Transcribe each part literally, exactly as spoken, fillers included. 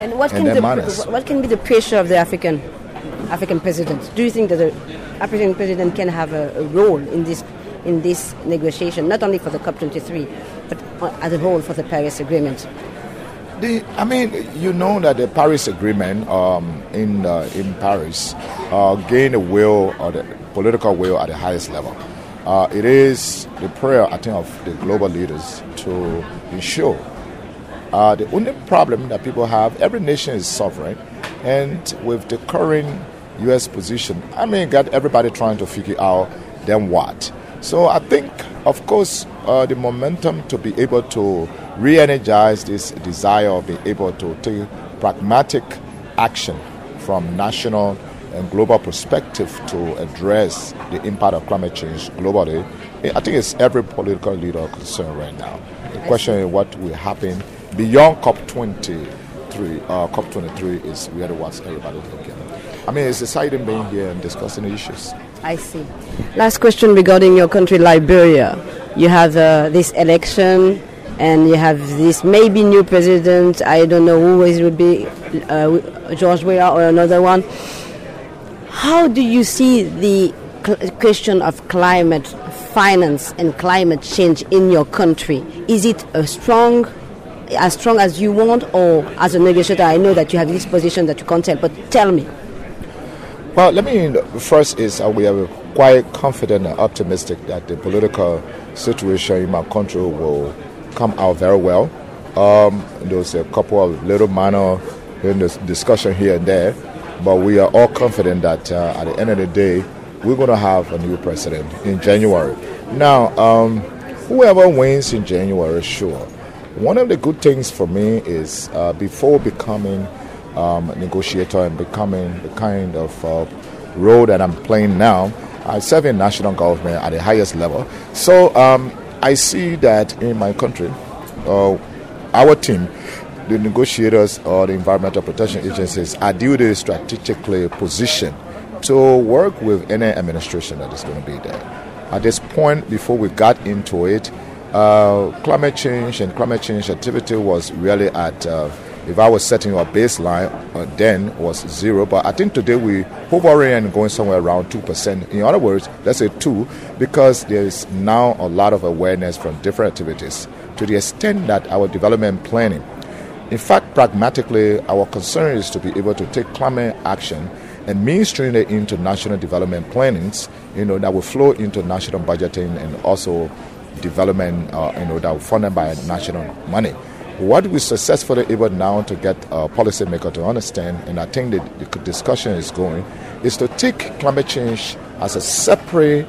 And what and can their the manners. what can be the pressure of the African African president? Do you think that the African president can have a, a role in this in this negotiation, not only for the COP twenty-three, but as a whole for the Paris Agreement? The, I mean, you know that the Paris Agreement um, in uh, in Paris uh, gained a will or the political will at the highest level. Uh, it is the prayer, I think, of the global leaders to ensure. Uh, the only problem that people have, every nation is sovereign, and with the current U S position, I mean, got everybody trying to figure out then what. So I think, of course, uh, the momentum to be able to re-energize this desire of being able to take pragmatic action from national and global perspective to address the impact of climate change globally, I think it's every political leader concerned right now. The question is what will happen beyond COP twenty-three. Uh, COP twenty-three is really what everybody's looking at. I mean, it's exciting being here and discussing the issues. I see. Last question regarding your country, Liberia. You have uh, this election, and you have this maybe new president. I don't know who it will be, uh, George Weah or another one. How do you see the cl- question of climate finance and climate change in your country? Is it a strong, as strong as you want, or as a negotiator? I know that you have this position that you can't tell, but tell me. Well, let me first is uh, we are quite confident and optimistic that the political situation in my country will come out very well. Um, there's a couple of little minor in this discussion here and there, but we are all confident that uh, at the end of the day, we're going to have a new president in January. Now, um, whoever wins in January, sure. One of the good things for me is uh, before becoming um, a negotiator and becoming the kind of uh, role that I'm playing now, I serve in national government at the highest level. So um, I see that in my country, uh, our team, the negotiators or the environmental protection agencies are duly strategically positioned to work with any administration that is going to be there. At this point, before we got into it, uh, climate change and climate change activity was really at, uh, if I was setting a baseline, uh, then was zero. But I think today we hovering and going somewhere around two percent. In other words, let's say two, because there is now a lot of awareness from different activities to the extent that our development planning, in fact, pragmatically, our concern is to be able to take climate action and mainstream it into national development plannings, you know, that will flow into national budgeting and also development, uh, you know, that will funded by national money. What we successfully able now to get a policymaker to understand, and I think that the discussion is going, is to take climate change as a separate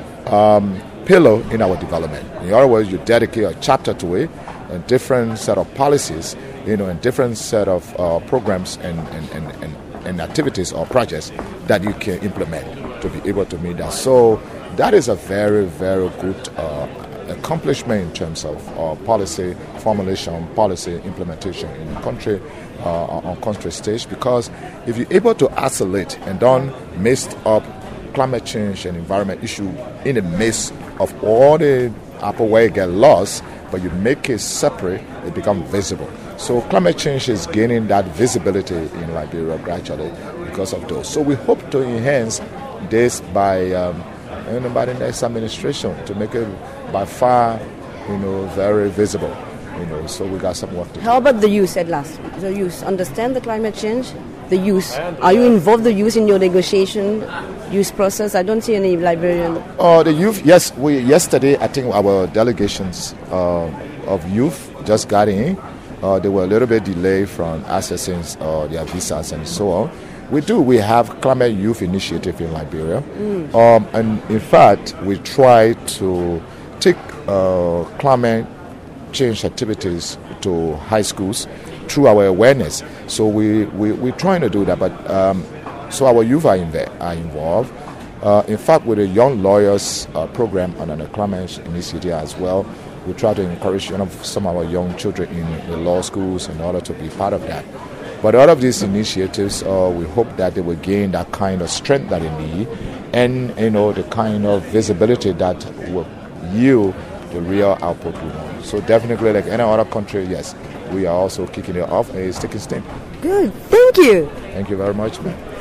um, pillar in our development. In other words, you dedicate a chapter to it, a different set of policies, you know, and different set of uh, programs and, and, and, and, and activities or projects that you can implement to be able to meet that. So that is a very, very good uh, accomplishment in terms of uh, policy formulation, policy implementation in the country, uh, on country stage, because if you're able to isolate and don't mix up climate change and environment issue in the midst of all the apple where it get lost, but you make it separate, it becomes visible. So climate change is gaining that visibility in Liberia gradually because of those. So we hope to enhance this by um, you know, by the next administration to make it by far, you know, very visible. You know, so we got some work to do. How about the youth at last? The youth understand the climate change? The youth, are you involved the youth in your negotiation youth process? I don't see any Liberian. Oh, the youth, yes. We yesterday, I think our delegations uh, of youth just got in. Uh, they were a little bit delayed from accessing uh, their visas and so on. We do. We have Climate Youth Initiative in Liberia. Mm. Um, and in fact, we try to take uh, climate change activities to high schools through our awareness. So we, we, we're trying to do that. But um, so our youth are, in are involved. Uh, in fact, with the Young Lawyers uh, program and the climate initiative as well, we try to encourage you know, some of our young children in the law schools in order to be part of that. But all of these initiatives, uh, we hope that they will gain that kind of strength that they need and, you know, the kind of visibility that will yield the real output we want. So definitely, like any other country, yes, we are also kicking it off and it's taking steam. Good. Thank you. Thank you very much, man.